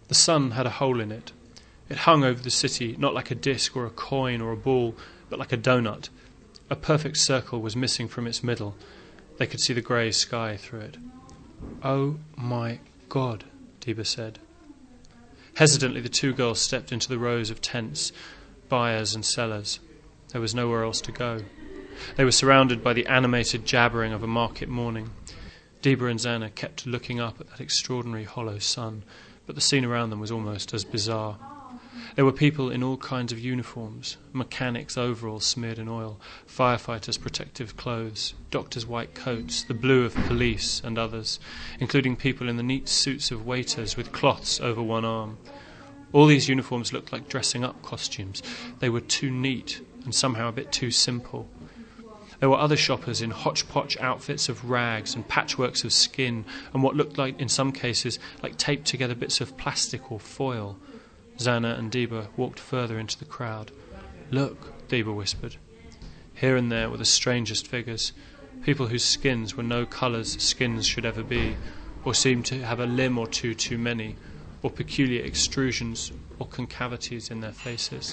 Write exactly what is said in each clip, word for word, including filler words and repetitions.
The sun had a hole in it. It hung over the city, not like a disc or a coin or a ball, but like a donut. A perfect circle was missing from its middle. They could see the grey sky through it. "Oh my God," Deeber said. Hesitantly, the two girls stepped into the rows of tents, buyers and sellers. There was nowhere else to go. They were surrounded by the animated jabbering of a market morning. Deeber and Xana kept looking up at that extraordinary hollow sun, but the scene around them was almost as bizarre. There were people in all kinds of uniforms, mechanics' overalls smeared in oil, firefighters' protective clothes, doctors' white coats, the blue of police, and others, including people in the neat suits of waiters with cloths over one arm. All these uniforms looked like dressing-up costumes. They were too neat and somehow a bit too simple. There were other shoppers in hodgepodge outfits of rags and patchworks of skin and what looked like, in some cases, like taped-together bits of plastic or foil. Xana and Deeber walked further into the crowd. "Look," Deeber whispered. Here and there were the strangest figures, people whose skins were no colours skins should ever be, or seemed to have a limb or two too many, or peculiar extrusions or concavities in their faces.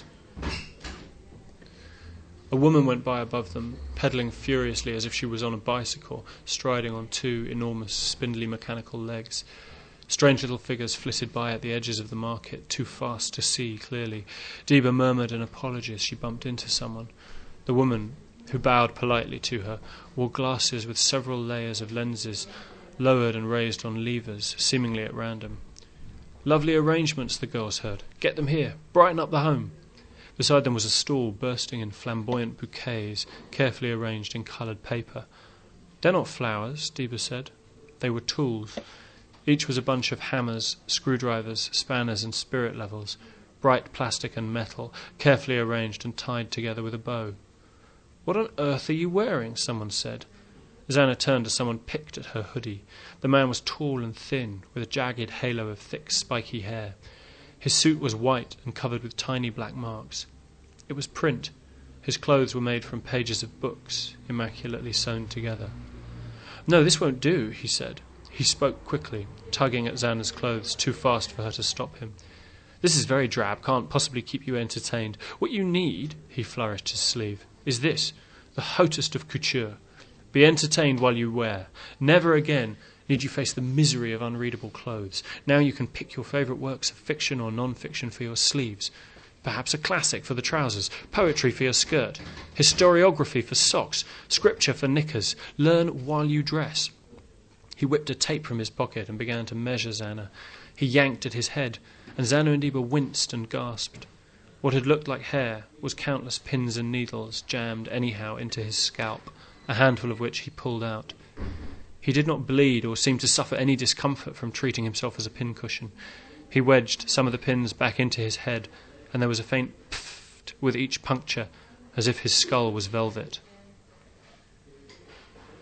A woman went by above them, pedalling furiously as if she was on a bicycle, striding on two enormous, spindly mechanical legs. Strange little figures flitted by at the edges of the market, too fast to see clearly. Deeber murmured an apology as she bumped into someone. The woman, who bowed politely to her, wore glasses with several layers of lenses, lowered and raised on levers, seemingly at random. "Lovely arrangements," the girls heard. "Get them here. Brighten up the home." Beside them was a stall bursting in flamboyant bouquets, carefully arranged in coloured paper. "They're not flowers," Deeber said. They were tools. Each was a bunch of hammers, screwdrivers, spanners and spirit levels, bright plastic and metal, carefully arranged and tied together with a bow. "What on earth are you wearing?" someone said. Xana turned as someone picked at her hoodie. The man was tall and thin, with a jagged halo of thick, spiky hair. His suit was white and covered with tiny black marks. It was print. His clothes were made from pages of books, immaculately sewn together. "No, this won't do," he said. He spoke quickly, tugging at Xana's clothes, too fast for her to stop him. "This is very drab, can't possibly keep you entertained. What you need," he flourished his sleeve, "is this, the hautest of couture. Be entertained while you wear. Never again need you face the misery of unreadable clothes. Now you can pick your favourite works of fiction or non-fiction for your sleeves. Perhaps a classic for the trousers, poetry for your skirt, historiography for socks, scripture for knickers. Learn while you dress." He whipped a tape from his pocket and began to measure Xana. He yanked at his head, and Xana and Deeber winced and gasped. What had looked like hair was countless pins and needles jammed anyhow into his scalp, a handful of which he pulled out. He did not bleed or seem to suffer any discomfort from treating himself as a pincushion. He wedged some of the pins back into his head, and there was a faint pfft with each puncture, as if his skull was velvet.